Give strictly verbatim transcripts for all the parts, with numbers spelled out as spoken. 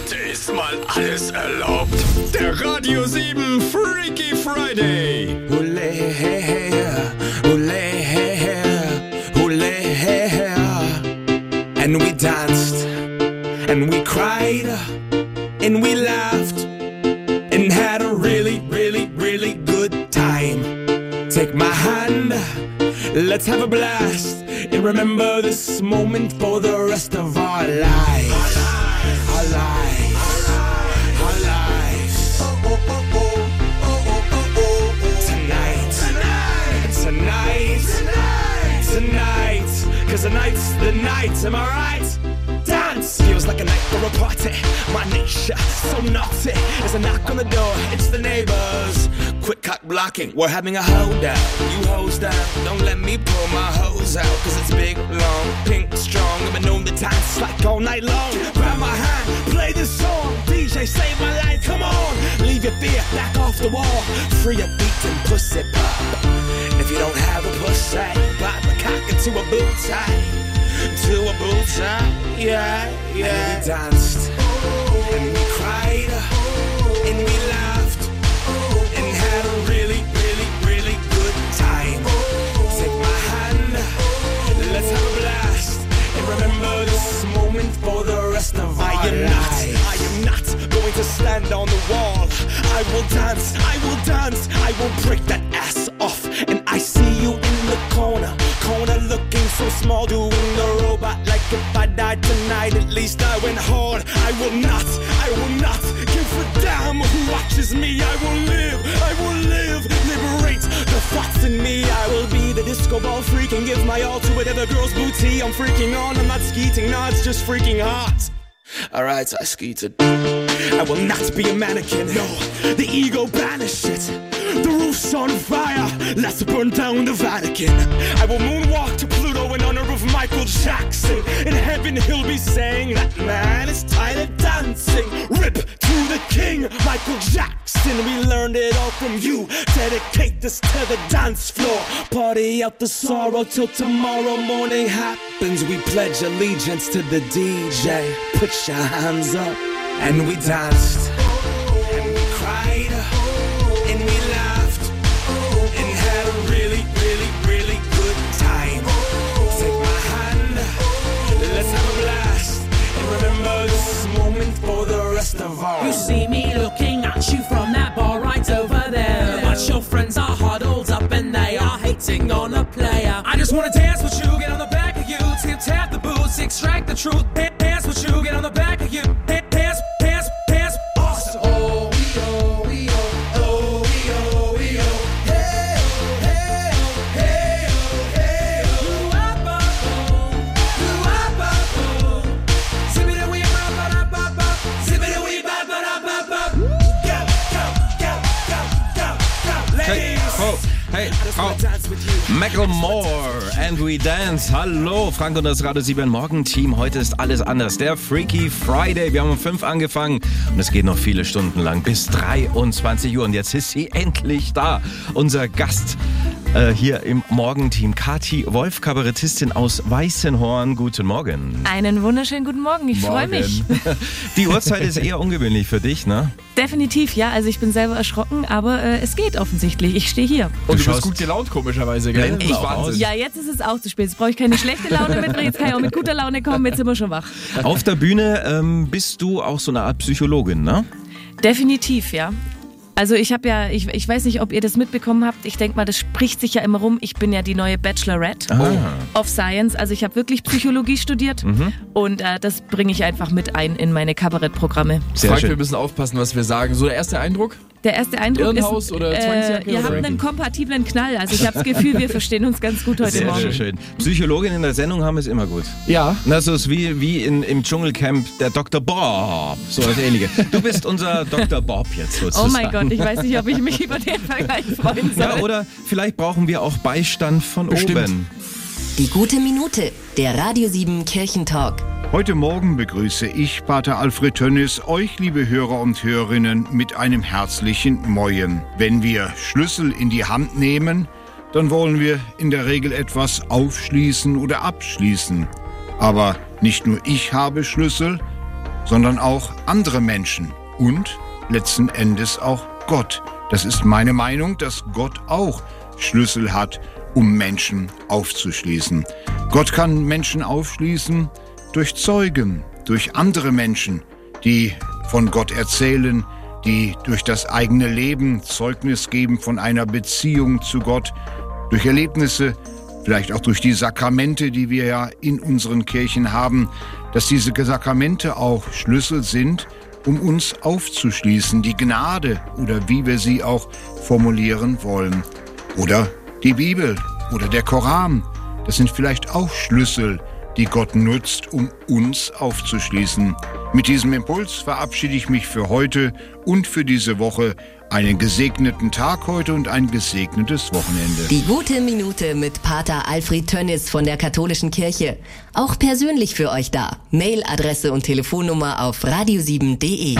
Heute ist mal alles erlaubt. Der Radio sieben Freaky Friday. Ole, he, he, ole, he, he, ole, he, he. And we danced, and we cried, and we laughed, and had a really, really, really good time. Take my hand, let's have a blast, and remember this moment for the rest of our lives. Our lives, our lives. Tonight, tonight, tonight, tonight, cause tonight's the night, am I right? Dance feels like a night for a party. My nature so naughty. There's a knock on the door, it's the neighbors. Quit cock blocking, we're having a hold out. You hose down, don't let me pull my hose out. Cause it's big, long, pink, strong. I've been known to dance like all night long. Grab my hand, play this song. D J, save my life, come on. Leave your fear back off the wall. Free a beat and pussy pop. And if you don't have a pussy, pop a cock into a boot tie. To a boot tie, yeah, yeah. And we danced, and we cried, and we laughed, and had a really, really, really good time. Take my hand, let's have a blast, and remember this moment for the rest of our lives. I am not, I am not going to stand on the wall. I will dance, I will dance, I will break that ass off, and I see you in the corner, corner looking so small, doing the robot like if I died tonight, at least I went hard. I will not, I will not give a damn who watches me. I will live, I will live, liberate the thoughts in me. I will be the disco ball freak and give my all to whatever girl's booty I'm freaking on. I'm not skeeting, no, it's just freaking hot. Alright, I skeeted. I will not be a mannequin, no, the ego banish it. The roof's on fire, let's burn down the Vatican. I will moonwalk to Pluto in honor of Michael Jackson. In heaven he'll be saying, that man is tired of dancing. Rip to the king, Michael Jackson. We learned it all from you. Dedicate this to the dance floor. Party out the sorrow till tomorrow morning happens. We pledge allegiance to the D J. Put your hands up. And we danced, and we cried, and we laughed, and had a really, really, really good time. Take my hand, let's have a blast, and remember this moment for the rest of our lives. You see me looking at you from that bar right over there, but your friends are huddled up and they are hating on a player. I just wanna dance with you, get on the back of you, tip tap the boots, extract the truth. Dance with you, get on the back of you. Dance, dance, dance, awesome. Oh, we oh, we oh, oh, we oh, we oh. Hey, oh, hey, oh, hey, oh, hey, oh. Ooh-ah-ba, oh, ooh-ah-ba, oh. Zippity-wee-ba-ba-da-ba-ba, zippity-wee-ba-ba-da-ba-ba. Go, go, go, go, go, go. Ladies. Oh. Hey, oh. Macklemore and We Dance. Hallo, Frank und das Radio sieben Morgenteam. Heute ist alles anders. Der Freaky Friday. Wir haben um fünf angefangen und es geht noch viele Stunden lang bis dreiundzwanzig Uhr. Und jetzt ist sie endlich da. Unser Gast äh, hier im Morgenteam. Kathi Wolf, Kabarettistin aus Weißenhorn. Guten Morgen. Einen wunderschönen guten Morgen. Ich freue mich. Die Uhrzeit ist eher ungewöhnlich für dich, ne? Definitiv, ja. Also ich bin selber erschrocken, aber äh, es geht offensichtlich. Ich stehe hier. Und du, du bist gut gelaunt, komischerweise, gell? Blend auch aus. Ja, jetzt ist es auch zu spät. Jetzt brauche ich keine schlechte Laune mitbringen. Jetzt kann ich auch mit guter Laune kommen. Jetzt sind wir schon wach. Auf der Bühne ähm, bist du auch so eine Art Psychologin, ne? Definitiv, ja. Also ich habe ja, ich, ich weiß nicht, ob ihr das mitbekommen habt. Ich denke mal, das spricht sich ja immer rum. Ich bin ja die neue Bachelorette ah. of Science. Also ich habe wirklich Psychologie studiert mhm. und äh, das bringe ich einfach mit ein in meine Kabarettprogramme. Sehr Frank, schön. Wir müssen aufpassen, was wir sagen. So der erste Eindruck? Der erste Eindruck Irrenhaus ist, oder Zwangsjacke äh, ihr oder habt einen kompatiblen Knall. Also ich habe das Gefühl, wir verstehen uns ganz gut heute sehr, Morgen. Sehr schön. Psychologin in der Sendung haben es immer gut. Ja. Das ist wie, wie in, im Dschungelcamp der Doktor Bob. So das Ähnliche. Du bist unser Doktor Bob jetzt sozusagen. Oh mein Gott, ich weiß nicht, ob ich mich über den Vergleich freuen soll. Ja, oder vielleicht brauchen wir auch Beistand von Bestimmt. oben. Die gute Minute, der Radio sieben Kirchentalk. Heute Morgen begrüße ich, Pater Alfred Tönnis, euch, liebe Hörer und Hörerinnen, mit einem herzlichen Moin. Wenn wir Schlüssel in die Hand nehmen, dann wollen wir in der Regel etwas aufschließen oder abschließen. Aber nicht nur ich habe Schlüssel, sondern auch andere Menschen und letzten Endes auch Gott. Das ist meine Meinung, dass Gott auch Schlüssel hat, um Menschen aufzuschließen. Gott kann Menschen aufschließen durch Zeugen, durch andere Menschen, die von Gott erzählen, die durch das eigene Leben Zeugnis geben von einer Beziehung zu Gott, durch Erlebnisse, vielleicht auch durch die Sakramente, die wir ja in unseren Kirchen haben, dass diese Sakramente auch Schlüssel sind, um uns aufzuschließen, die Gnade oder wie wir sie auch formulieren wollen. Oder die Bibel oder der Koran, das sind vielleicht auch Schlüssel, die Gott nutzt, um uns aufzuschließen. Mit diesem Impuls verabschiede ich mich für heute und für diese Woche. Einen gesegneten Tag heute und ein gesegnetes Wochenende. Die gute Minute mit Pater Alfred Tönnis von der Katholischen Kirche. Auch persönlich für euch da. Mailadresse und Telefonnummer auf radio sieben punkt de.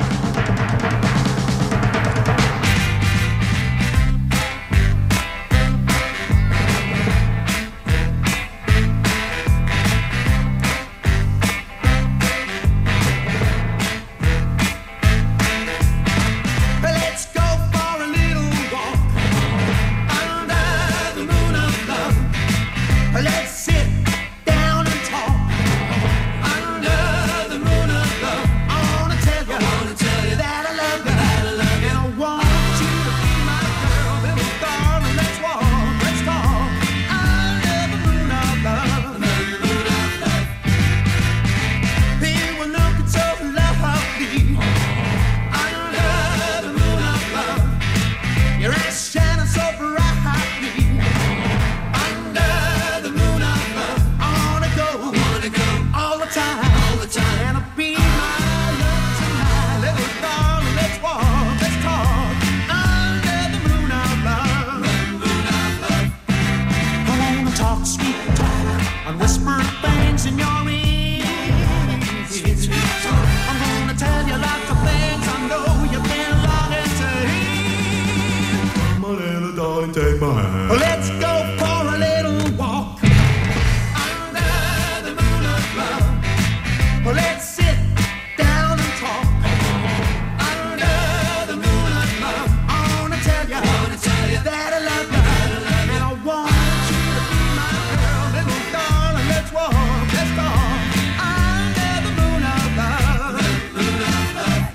Take my hand. Let's go for a little walk under the moon of love. Let's sit down and talk under the moon of love. I wanna tell you, I wanna tell you that I love you, and I want you to be my girl, little darling. Let's walk, let's talk under the moon of love. Moon of love.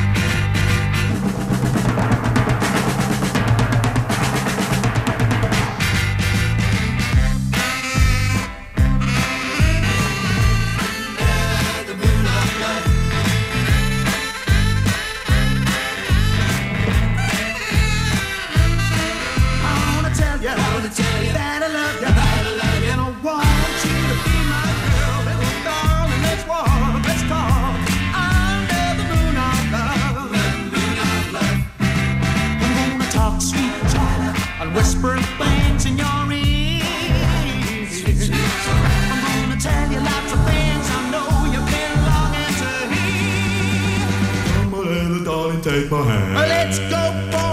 Whispering things in your ears. I'm gonna tell you lots of things I know you've been longing to hear. Come on, little darling, take my hand. Let's go for